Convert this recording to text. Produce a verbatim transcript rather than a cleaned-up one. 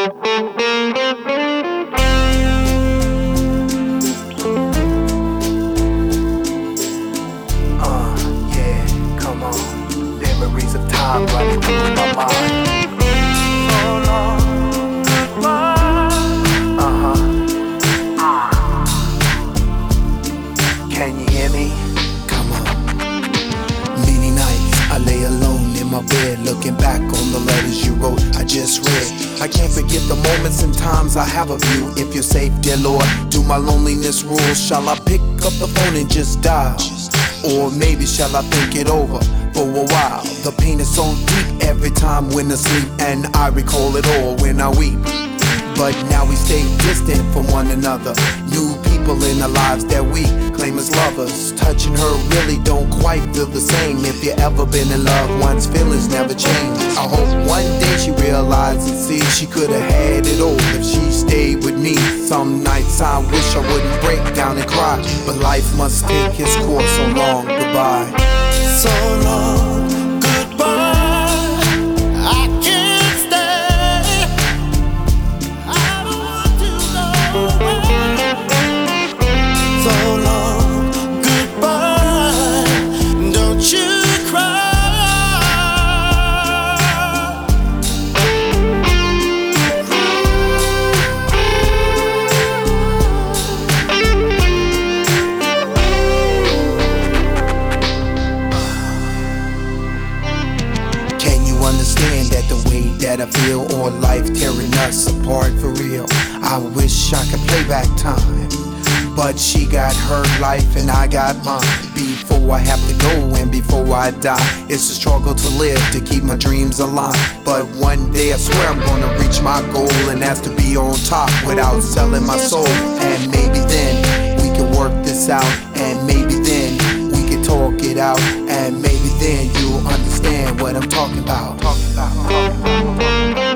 Uh, yeah, come on. Memories of time running through my mind. So long, goodbye. Uh-huh. Can you hear me? Come on. Many nights I lay alone in my bed, looking back on the letters you wrote, I just read. I can't forget the moments and times I have of you. If you're safe, dear Lord, do my loneliness rule? Shall I pick up the phone and just dial? Or maybe shall I think it over for a while? The pain is so deep every time when I sleep, and I recall it all when I weep. But now we stay distant from one another. New people in our lives that we claim as lovers. Touching her really don't quite feel the same. If you ever been in love, one's feelings never change. I hope one day she realizes and sees she could've had it all if she stayed with me. Some nights I wish I wouldn't break down and cry, but life must take its course. So long, goodbye. So long, goodbye. I can't stay. I don't want to go away. So long, goodbye. Don't you cry. Can you understand that the way that I feel, or life tearing us apart for real? I wish I could play back time, but she got her life and I got mine. Before I have to go and before I die, it's a struggle to live, to keep my dreams alive. But one day I swear I'm gonna reach my goal, and that's to be on top without selling my soul. And maybe then we can work this out, and maybe then we can talk it out, and maybe then you'll understand what I'm talking about. Talking about.